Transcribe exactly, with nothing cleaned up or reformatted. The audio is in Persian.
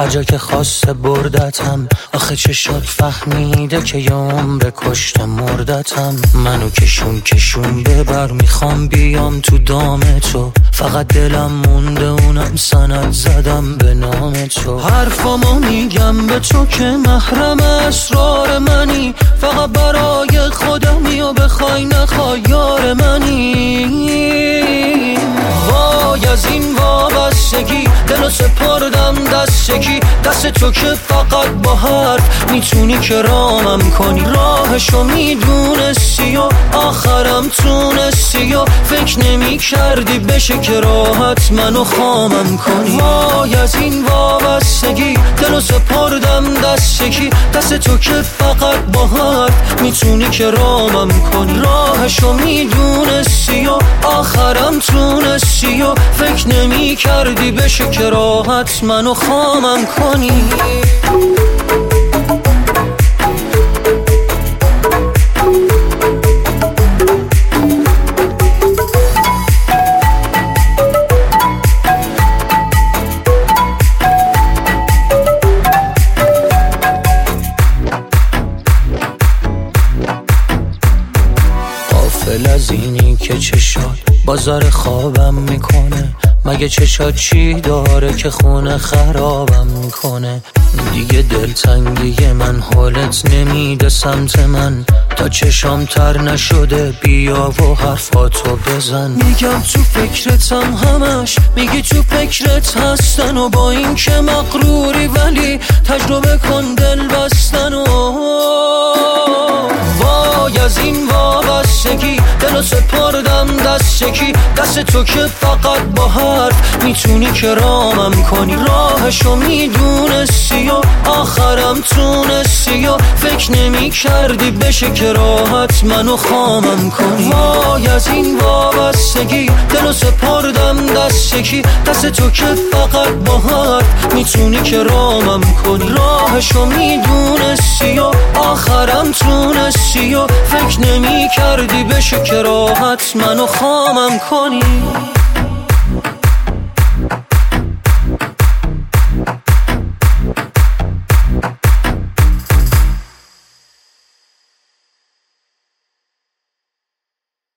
هر جا که خواسته بردتم، آخه چشات فهمیده که یه عمر کشته مردتم. منو کشون کشون ببر، میخوام بیام تو دام تو، فقط دلم مونده اونم سند زدم به نام تو. حرفامو میگم به تو که محرم اسرار منی، فقط برای خودمی و بخوای نخوای یار منی. وای از این وابستگی، دلو سپردم دستگی، دست تو که فقط با حرف میتونی که رامم کنی. راهشو میدونستی و آخرم تونستی و فکر نمی کردی بشه که راحت منو خامم کنی. وای از این وابستگی، دلو سپردم دستگی، دست تو که فقط با حرف میتونی که رامم کنی. راهشو میدونستی و آخرم تونستی و فکر نمی کردی بشه که راحت منو خامم کنی. غافل از اینی که چشات بازار خوابم میکنه، مگه چشات چی داره که خونه خرابم میکنه. دیگه دلتنگی من حالت نمیده سمت من، تا چشام تر نشده بیا و حرفاتو بزن. میگم تو فکرتم همش، میگی تو فکرت هستن و با این که مغروری ولی تجربه کن دل بستن. و وای از این وابستگی، دلو سپردم دستگی، دست تو که فقط با حرف میتونی که رامم کنی. راهشو میدونستی و آخرم تونستی و فکر نمی کردی بشه که راحت منو خامم کنی. وای از این وابستگی، دلو سپردم دستگی، دست تو که فقط با حرف میتونی که رامم کنی. راهشو میدونستی و آخرم تونستی و فکر نمی کردی بشه که راحت منو خامم کنی.